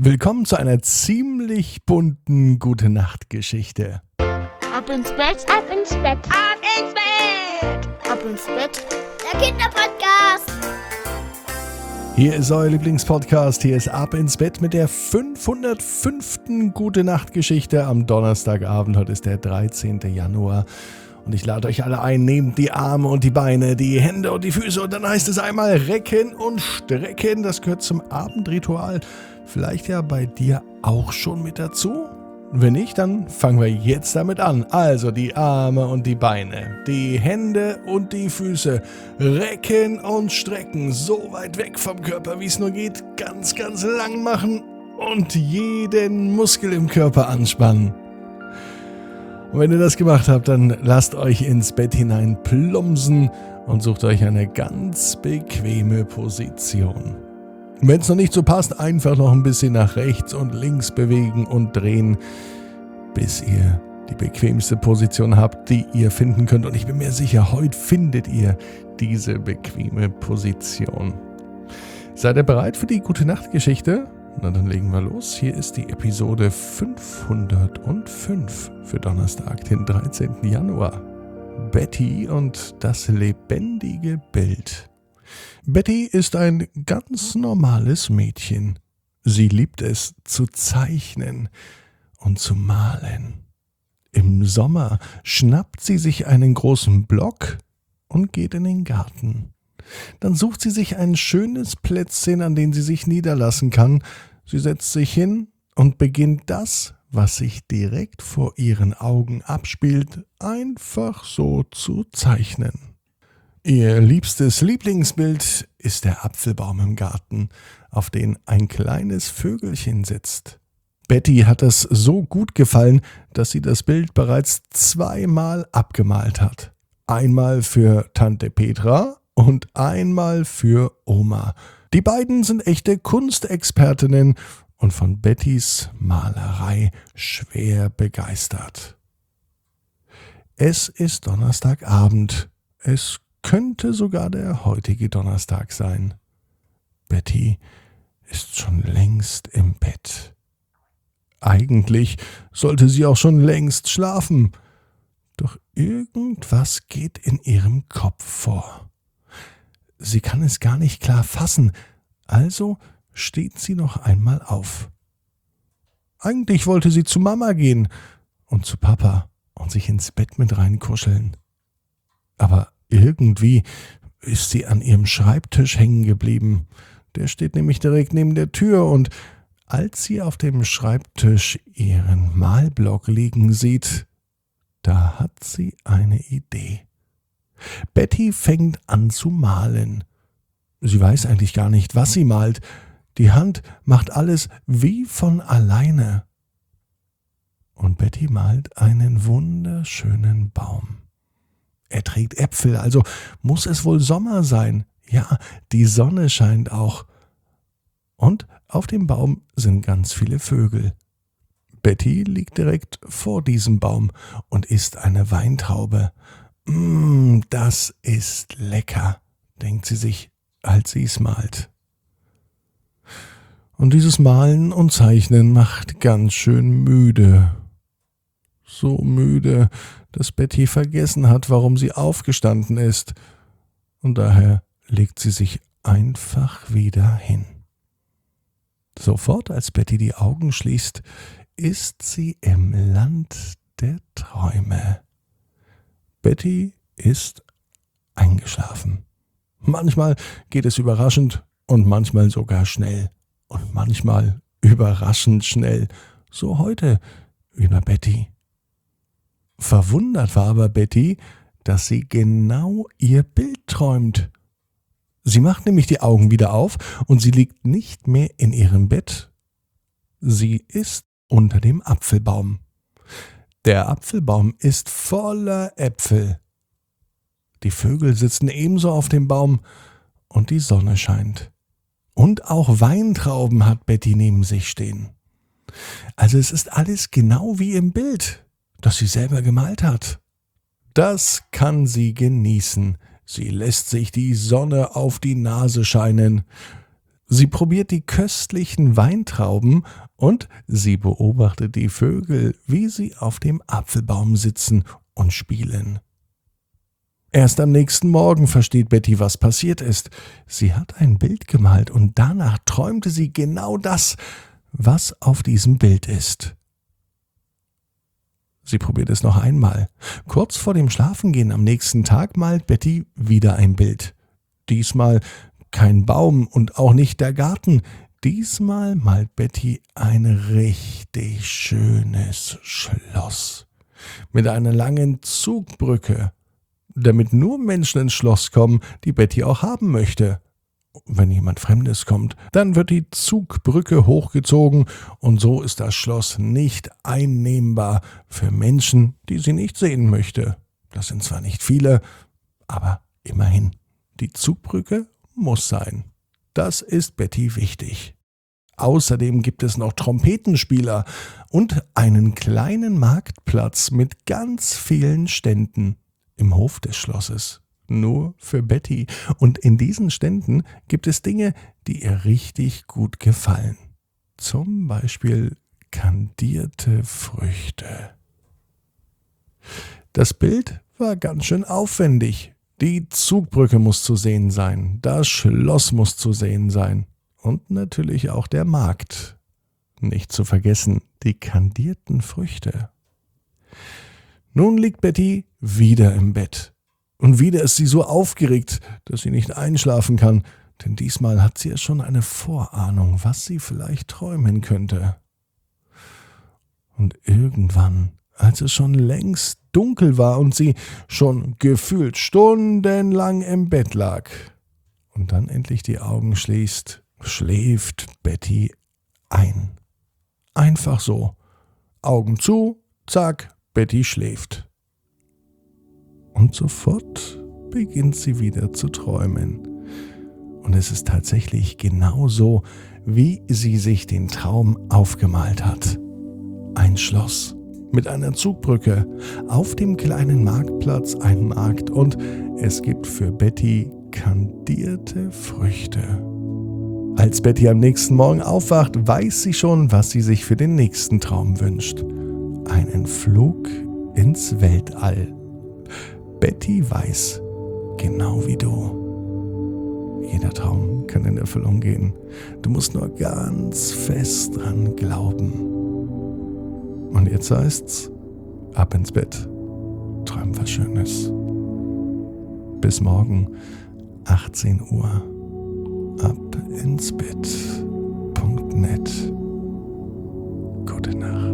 Willkommen zu einer ziemlich bunten Gute-Nacht-Geschichte. Ab ins Bett, ab ins Bett, ab ins Bett, ab ins Bett. Der Kinderpodcast. Hier ist euer Lieblingspodcast. Hier ist Ab ins Bett mit der 505. Gute-Nacht-Geschichte am Donnerstagabend. Heute ist der 13. Januar. Und ich lade euch alle ein, nehmt die Arme und die Beine, die Hände und die Füße. Und dann heißt es einmal recken und strecken. Das gehört zum Abendritual. Vielleicht ja bei dir auch schon mit dazu? Wenn nicht, dann fangen wir jetzt damit an. Also die Arme und die Beine, die Hände und die Füße. Recken und strecken, so weit weg vom Körper, wie es nur geht. Ganz, ganz lang machen und jeden Muskel im Körper anspannen. Und wenn ihr das gemacht habt, dann lasst euch ins Bett hinein plumpsen und sucht euch eine ganz bequeme Position. Wenn es noch nicht so passt, einfach noch ein bisschen nach rechts und links bewegen und drehen, bis ihr die bequemste Position habt, die ihr finden könnt. Und ich bin mir sicher, heute findet ihr diese bequeme Position. Seid ihr bereit für die Gute-Nacht-Geschichte? Na, dann legen wir los. Hier ist die Episode 505 für Donnerstag, den 13. Januar. Betty und das lebendige Bild. Betty ist ein ganz normales Mädchen. Sie liebt es zu zeichnen und zu malen. Im Sommer schnappt sie sich einen großen Block und geht in den Garten. Dann sucht sie sich ein schönes Plätzchen, an dem sie sich niederlassen kann. Sie setzt sich hin und beginnt das, was sich direkt vor ihren Augen abspielt, einfach so zu zeichnen. Ihr liebstes Lieblingsbild ist der Apfelbaum im Garten, auf den ein kleines Vögelchen sitzt. Betty hat es so gut gefallen, dass sie das Bild bereits 2-mal abgemalt hat. Einmal für Tante Petra und einmal für Oma. Die beiden sind echte Kunstexpertinnen und von Bettys Malerei schwer begeistert. Es ist Donnerstagabend. Es könnte sogar der heutige Donnerstag sein. Betty ist schon längst im Bett. Eigentlich sollte sie auch schon längst schlafen. Doch irgendwas geht in ihrem Kopf vor. Sie kann es gar nicht klar fassen, also steht sie noch einmal auf. Eigentlich wollte sie zu Mama gehen und zu Papa und sich ins Bett mit reinkuscheln. Aber irgendwie ist sie an ihrem Schreibtisch hängen geblieben. Der steht nämlich direkt neben der Tür und als sie auf dem Schreibtisch ihren Malblock liegen sieht, da hat sie eine Idee. Betty fängt an zu malen. Sie weiß eigentlich gar nicht, was sie malt. Die Hand macht alles wie von alleine. Und Betty malt einen wunderschönen Baum. Er trägt Äpfel, also muss es wohl Sommer sein. Ja, die Sonne scheint auch. Und auf dem Baum sind ganz viele Vögel. Betty liegt direkt vor diesem Baum und isst eine Weintraube. Das ist lecker, denkt sie sich, als sie es malt. Und dieses Malen und Zeichnen macht ganz schön müde. So müde, dass Betty vergessen hat, warum sie aufgestanden ist. Und daher legt sie sich einfach wieder hin. Sofort, als Betty die Augen schließt, ist sie im Land der Träume. Betty ist eingeschlafen. Manchmal geht es überraschend und manchmal sogar schnell. Und manchmal überraschend schnell. So heute wie bei Betty. Verwundert war aber Betty, dass sie genau ihr Bild träumt. Sie macht nämlich die Augen wieder auf und sie liegt nicht mehr in ihrem Bett. Sie ist unter dem Apfelbaum. Der Apfelbaum ist voller Äpfel. Die Vögel sitzen ebenso auf dem Baum und die Sonne scheint. Und auch Weintrauben hat Betty neben sich stehen. Also es ist alles genau wie im Bild, das sie selber gemalt hat. Das kann sie genießen. Sie lässt sich die Sonne auf die Nase scheinen. Sie probiert die köstlichen Weintrauben und sie beobachtet die Vögel, wie sie auf dem Apfelbaum sitzen und spielen. Erst am nächsten Morgen versteht Betty, was passiert ist. Sie hat ein Bild gemalt und danach träumte sie genau das, was auf diesem Bild ist. Sie probiert es noch einmal. Kurz vor dem Schlafengehen am nächsten Tag malt Betty wieder ein Bild. Diesmal kein Baum und auch nicht der Garten. Diesmal malt Betty ein richtig schönes Schloss mit einer langen Zugbrücke, damit nur Menschen ins Schloss kommen, die Betty auch haben möchte. Wenn jemand Fremdes kommt, dann wird die Zugbrücke hochgezogen und so ist das Schloss nicht einnehmbar für Menschen, die sie nicht sehen möchte. Das sind zwar nicht viele, aber immerhin, die Zugbrücke muss sein. Das ist Betty wichtig. Außerdem gibt es noch Trompetenspieler und einen kleinen Marktplatz mit ganz vielen Ständen im Hof des Schlosses. Nur für Betty. Und in diesen Ständen gibt es Dinge, die ihr richtig gut gefallen. Zum Beispiel kandierte Früchte. Das Bild war ganz schön aufwendig. Die Zugbrücke muss zu sehen sein, das Schloss muss zu sehen sein und natürlich auch der Markt. Nicht zu vergessen, die kandierten Früchte. Nun liegt Betty wieder im Bett. Und wieder ist sie so aufgeregt, dass sie nicht einschlafen kann, denn diesmal hat sie ja schon eine Vorahnung, was sie vielleicht träumen könnte. Und irgendwann, als es schon längst dunkel war und sie schon gefühlt stundenlang im Bett lag und dann endlich die Augen schließt, schläft Betty ein. Einfach so. Augen zu, zack, Betty schläft. Und sofort beginnt sie wieder zu träumen. Und es ist tatsächlich genau so, wie sie sich den Traum aufgemalt hat. Ein Schloss mit einer Zugbrücke, auf dem kleinen Marktplatz ein Markt und es gibt für Betty kandierte Früchte. Als Betty am nächsten Morgen aufwacht, weiß sie schon, was sie sich für den nächsten Traum wünscht. Einen Flug ins Weltall. Betty weiß, genau wie du. Jeder Traum kann in Erfüllung gehen. Du musst nur ganz fest dran glauben. Und jetzt heißt's, ab ins Bett. Träum was Schönes. Bis morgen, 18 Uhr. Ab ins Bett.net. Gute Nacht.